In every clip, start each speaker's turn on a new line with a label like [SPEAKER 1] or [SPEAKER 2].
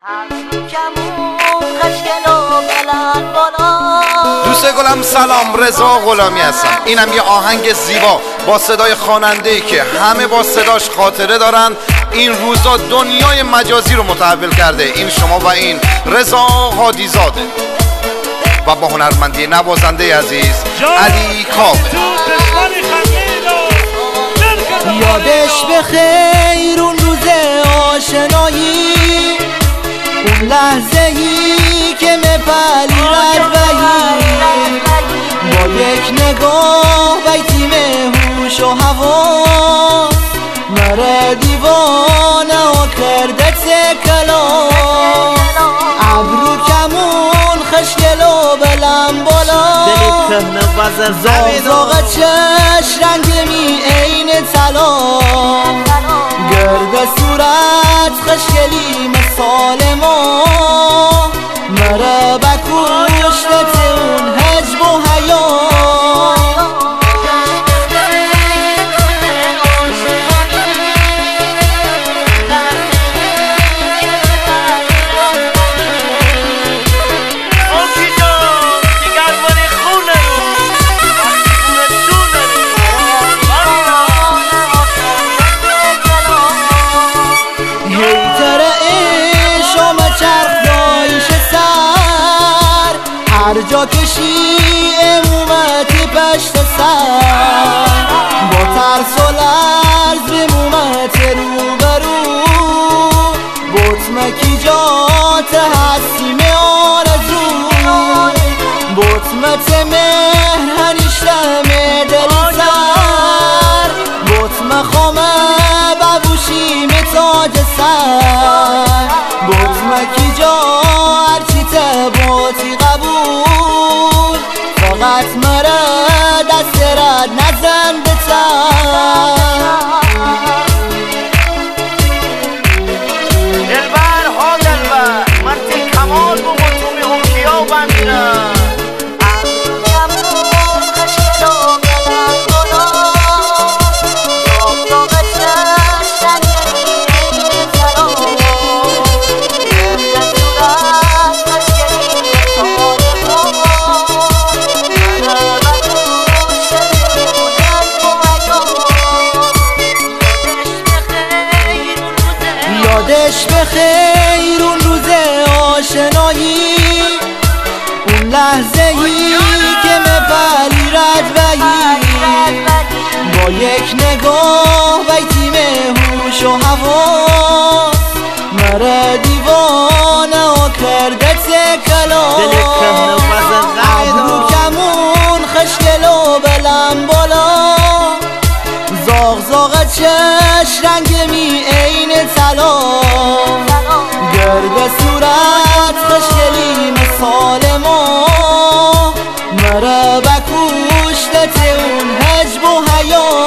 [SPEAKER 1] دوست گلم سلام، رضا غلامی هستم. اینم یه آهنگ زیبا با صدای خواننده‌ای که همه با صداش خاطره دارن. این روزا دنیای مجازی رو متحول کرده. این شما و این رضا هادیزاده و با هنرمندی نوازنده عزیز علی کاوه.
[SPEAKER 2] یادش بخیر اون روز آشنایی، اون لحظه‌ای که مپلیرد وحی، با یک نگاه بیتیم هوش و حواس مره دیوانه ها کرده تکلام. ابرو کمون خشکل و بلند بالا، زاغ چش رنگ می عین طلا، گرد صورت خشکلی مثال ما، مره بکشت اون حجب و حیا. هر جا کشی امومتی پشت سر، با ترس و لرز بمومت رو برو، بطمکی جات هستیم آرزو، بطمت مهر هنیشتم دل سر، بطم خامه ببوشیم تاج سر، بطمکی جا هرچی تباتی قبول، فقط مره دست رد نزن به
[SPEAKER 3] دلبر ها دلبر مرد کمال با مطومی حکیا و بمیرم.
[SPEAKER 2] یادش بخیر اون روز آشنایی، اون لحظه‌ای که مپلیرد وحی، با یک نگاه بیتیم هوش و حواس مره دیوانه ها کرده تکلام. ابرو کمون خشکل و بلند بالا، زاغ چش رنگ می عین طلا، گرد صورت خشکلی مثال ما، مره بکشت اون حجب و حیا.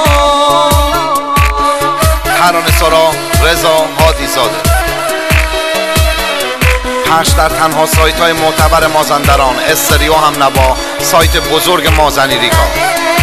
[SPEAKER 1] ترانه سرا رضا هادیزاده، پخش در تنها سایت های معتبر مازندران، استریو هم نوا، سایت بزرگ مازنی ریکا.